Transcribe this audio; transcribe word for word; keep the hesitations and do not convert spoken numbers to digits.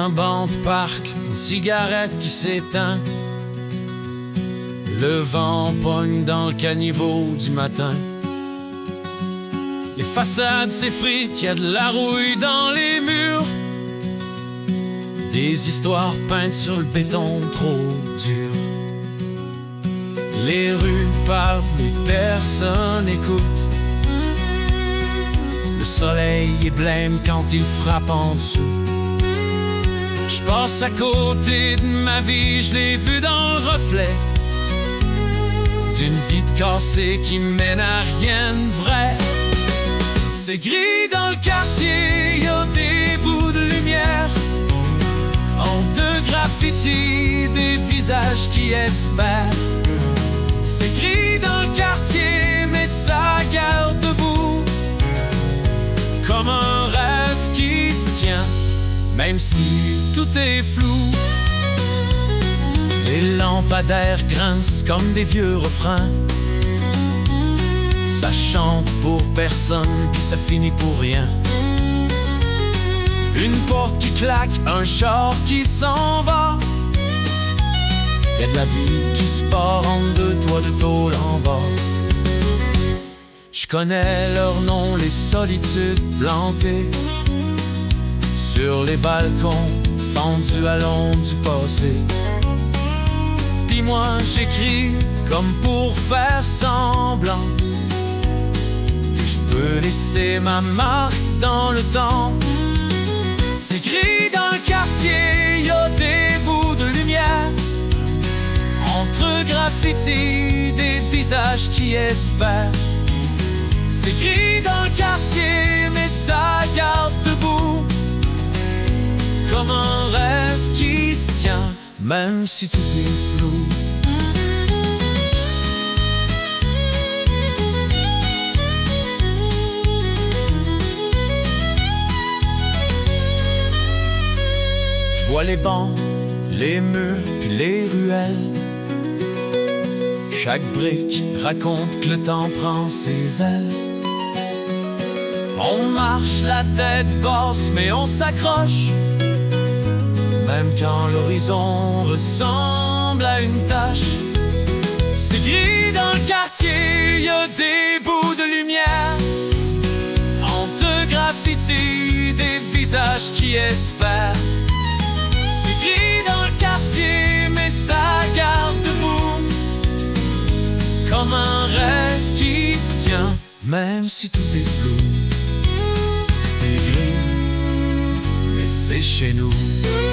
un banc de parc, une cigarette qui s'éteint. Le vent pogne dans le caniveau du matin. Les façades s'effritent, y a de la rouille dans les murs. Des histoires peintes sur le béton trop dur. Les rues parlent, mais personne n'écoute. Le soleil est blême quand il frappe en dessous. Je passe à côté de ma vie, je l'ai vu dans le reflet d'une vie cassée qui mène à rien de vrai. C'est gris dans le quartier, y a des bouts de lumière. En deux graffitis, des visages qui espèrent. C'est gris dans le quartier, mais ça garde debout, comme un rêve qui se tient, même si tout est flou. Les lampadaires grincent comme des vieux refrains. Ça chante pour personne, puis ça finit pour rien. Une porte qui claque, un char qui s'en va. Y'a de la vie qui se part en deux toits de tôle en bas. Je connais leurs noms, les solitudes plantées sur les balcons, fendus à l'ombre du passé. Puis moi j'écris comme pour faire semblant que je peux laisser ma marque dans le temps. C'est gris dans le quartier, y a des bouts de lumière. Entre graffitis, des visages qui espèrent. C'est gris dans le quartier, mais ça garde debout, comme un rêve qui se tient, même si tout est flou. Je vois les bancs, les murs, puis les ruelles. Chaque brique raconte que le temps prend ses ailes. On marche la tête basse, mais on s'accroche, même quand l'horizon ressemble à une tache. C'est gris dans le quartier, y a des bouts de lumière. Entre graffitis, des visages qui espèrent. C'est gris dans le quartier, mais ça garde debout, comme un rêve qui se tient, même si tout est flou. C'est gris, mais c'est chez nous.